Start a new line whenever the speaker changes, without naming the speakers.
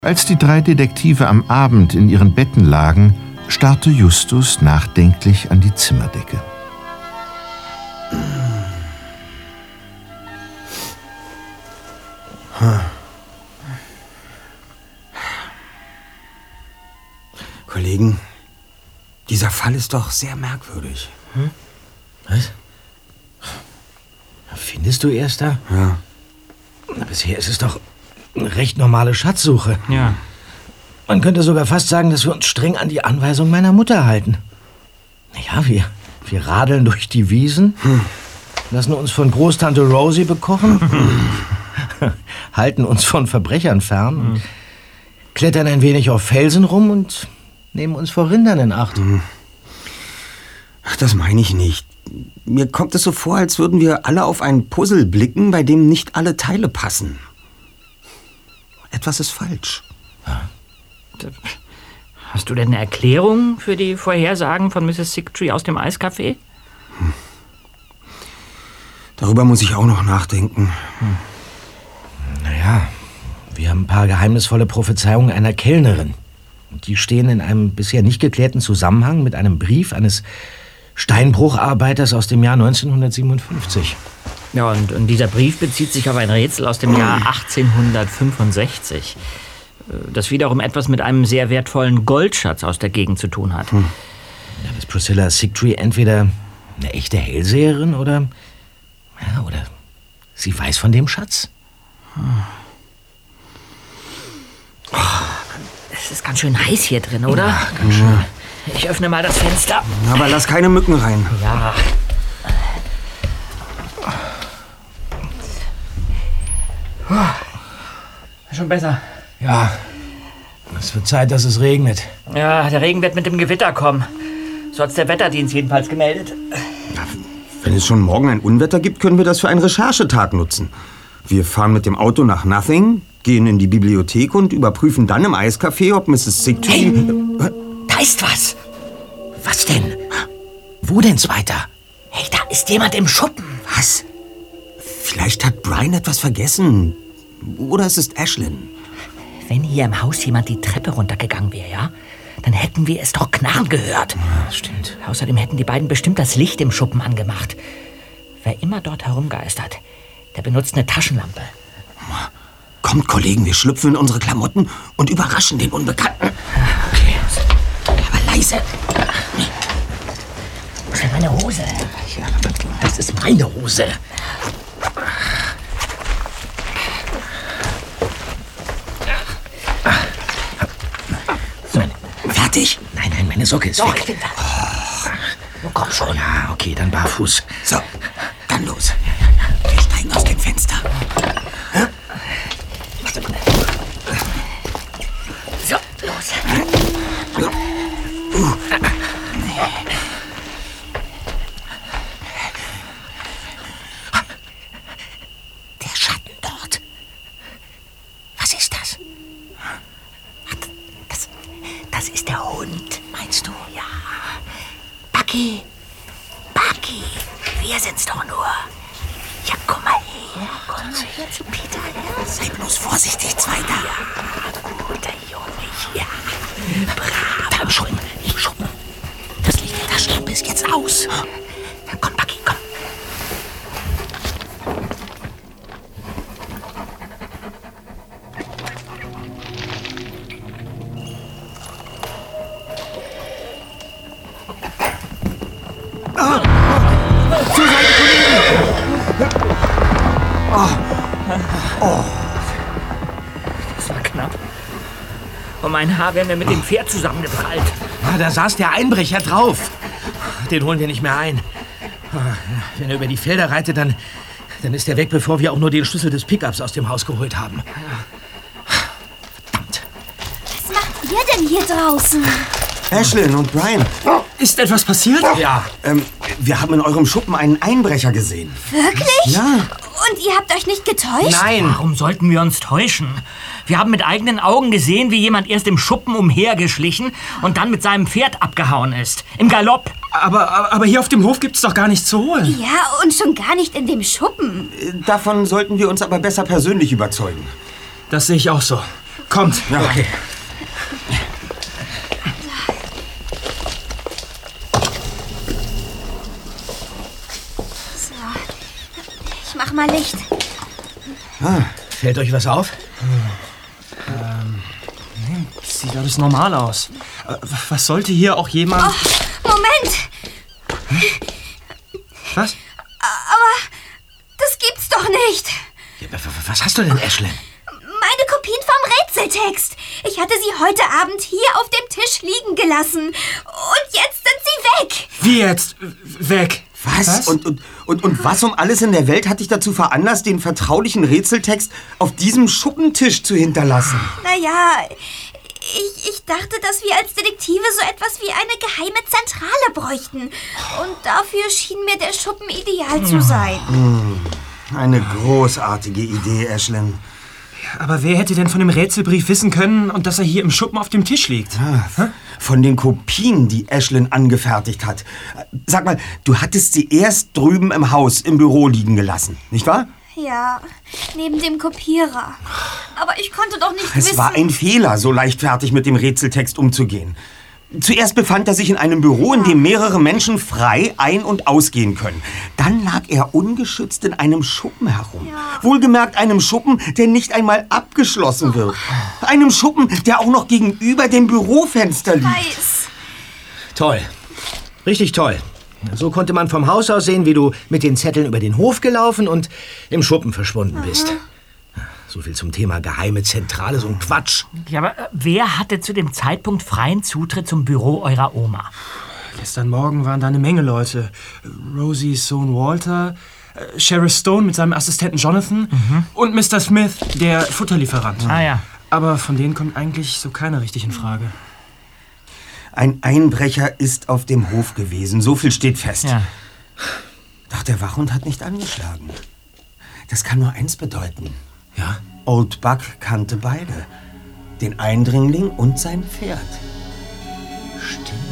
Als die 3 Detektive am Abend in ihren Betten lagen, starrte Justus nachdenklich an die Zimmerdecke.
Kollegen, dieser Fall ist doch sehr merkwürdig.
Was? Findest du, Erster?
Ja.
Bisher ist es doch eine recht normale Schatzsuche.
Ja.
Man könnte sogar fast sagen, dass wir uns streng an die Anweisung meiner Mutter halten. Ja, wir radeln durch die Wiesen, lassen uns von Großtante Rosie bekochen, halten uns von Verbrechern fern, klettern ein wenig auf Felsen rum und nehmen uns vor Rindern in Acht.
Ach, das meine ich nicht. Mir kommt es so vor, als würden wir alle auf ein Puzzle blicken, bei dem nicht alle Teile passen. Etwas ist falsch.
Hast du denn eine Erklärung für die Vorhersagen von Mrs. Sigtree aus dem Eiscafé?
Darüber muss ich auch noch nachdenken.
Naja, wir haben ein paar geheimnisvolle Prophezeiungen einer Kellnerin. Und die stehen in einem bisher nicht geklärten Zusammenhang mit einem Brief eines Steinbrucharbeiters aus dem Jahr 1957.
Ja, und dieser Brief bezieht sich auf ein Rätsel aus dem Jahr 1865, das wiederum etwas mit einem sehr wertvollen Goldschatz aus der Gegend zu tun hat.
Ja, ist Priscilla Sigtree entweder eine echte Hellseherin oder sie weiß von dem Schatz.
Es ist ganz schön heiß hier drin, oder?
Ja, ganz schön.
Ich öffne mal das Fenster.
Aber lass keine Mücken rein.
Ja. Schon besser.
Ja, es wird Zeit, dass es regnet.
Ja, der Regen wird mit dem Gewitter kommen. So hat's der Wetterdienst jedenfalls gemeldet.
Wenn es schon morgen ein Unwetter gibt, können wir das für einen Recherchetag nutzen. Wir fahren mit dem Auto nach Nothing, gehen in die Bibliothek und überprüfen dann im Eiscafé, ob Mrs. Sigtree...
Hey, da ist was. Was denn? Wo denn weiter?
Hey, da ist jemand im Schuppen.
Was? Vielleicht hat Brian etwas vergessen. Oder es ist Ashlyn.
Wenn hier im Haus jemand die Treppe runtergegangen wäre, ja, dann hätten wir es doch knarren gehört.
Ja, stimmt.
Außerdem hätten die beiden bestimmt das Licht im Schuppen angemacht. Wer immer dort herumgeistert, der benutzt eine Taschenlampe.
Kommt, Kollegen, wir schlüpfen in unsere Klamotten und überraschen den Unbekannten.
Okay.
Aber leise.
Wo ist denn meine Hose?
Ja, das ist meine Hose.
Fertig?
Nein, meine Socke ist
Doch,
weg.
ich bin da. Nun komm schon.
Ja, okay, dann barfuß.
So, dann los. Wir steigen aus dem Fenster.
So, los.
Der Schatten dort. Was ist das?
Das ist der Hund.
Meinst du?
Ja. Bucky, wir sind's doch nur. Ja, komm mal her. Komm mal her zu Peter.
Sei bloß vorsichtig, Zweiter.
Ja, guter Junge. Ja, brav. Da im Schuppen.
Das Licht der Taschenlampe ist jetzt aus.
Komm, Bucky, komm. Das war knapp. Und mein Haar wäre mir mit dem Pferd zusammengeprallt.
Ja, da saß der Einbrecher drauf. Den holen wir nicht mehr ein. Wenn er über die Felder reitet, dann ist er weg, bevor wir auch nur den Schlüssel des Pickups aus dem Haus geholt haben. Verdammt.
Was macht ihr denn hier draußen?
Ashlyn und Brian.
Ist etwas passiert? Ja.
Wir haben in eurem Schuppen einen Einbrecher gesehen.
Wirklich?
Ja.
Und ihr habt euch nicht getäuscht?
Nein.
Warum sollten wir uns täuschen? Wir haben mit eigenen Augen gesehen, wie jemand erst im Schuppen umhergeschlichen und dann mit seinem Pferd abgehauen ist. Im Galopp.
Aber hier auf dem Hof gibt's doch gar nichts zu holen.
Ja, und schon gar nicht in dem Schuppen.
Davon sollten wir uns aber besser persönlich überzeugen.
Das sehe ich auch so. Kommt.
Ja.
Okay.
So. Ich mach mal Licht.
Fällt euch was auf?
Sieht alles normal aus. Was sollte hier auch jemand...
Oh, Moment!
Was?
Aber das gibt's doch nicht.
Ja, was hast du denn, Ashlyn?
Meine Kopien vom Rätseltext. Ich hatte sie heute Abend hier auf dem Tisch liegen gelassen. Und jetzt sind sie weg.
Wie jetzt? Weg?
Was? Und was um alles in der Welt hat dich dazu veranlasst, den vertraulichen Rätseltext auf diesem Schuppentisch zu hinterlassen?
Naja, ich dachte, dass wir als Detektive so etwas wie eine geheime Zentrale bräuchten. Und dafür schien mir der Schuppen ideal zu sein.
Eine großartige Idee, Ashlyn.
Aber wer hätte denn von dem Rätselbrief wissen können und dass er hier im Schuppen auf dem Tisch liegt?
Von den Kopien, die Ashlyn angefertigt hat. Sag mal, du hattest sie erst drüben im Haus, im Büro liegen gelassen, nicht wahr?
Ja, neben dem Kopierer. Aber ich konnte doch nicht wissen...
Es war ein Fehler, so leichtfertig mit dem Rätseltext umzugehen. Zuerst befand er sich in einem Büro, in dem mehrere Menschen frei ein- und ausgehen können. Dann lag er ungeschützt in einem Schuppen herum. Ja. Wohlgemerkt einem Schuppen, der nicht einmal abgeschlossen wird. Einem Schuppen, der auch noch gegenüber dem Bürofenster liegt.
Weiß.
Toll. Richtig toll. So konnte man vom Haus aus sehen, wie du mit den Zetteln über den Hof gelaufen und im Schuppen verschwunden bist. So viel zum Thema geheime Zentrale, so ein Quatsch.
Ja, aber wer hatte zu dem Zeitpunkt freien Zutritt zum Büro eurer Oma?
Gestern Morgen waren da eine Menge Leute. Rosies Sohn Walter, Sheriff Stone mit seinem Assistenten Jonathan und Mr. Smith, der Futterlieferant.
Ah ja.
Aber von denen kommt eigentlich so keiner richtig in Frage.
Ein Einbrecher ist auf dem Hof gewesen, so viel steht fest.
Ja.
Doch der Wachhund hat nicht angeschlagen. Das kann nur eins bedeuten.
Ja?
Old Buck kannte beide. Den Eindringling und sein Pferd.
Stimmt.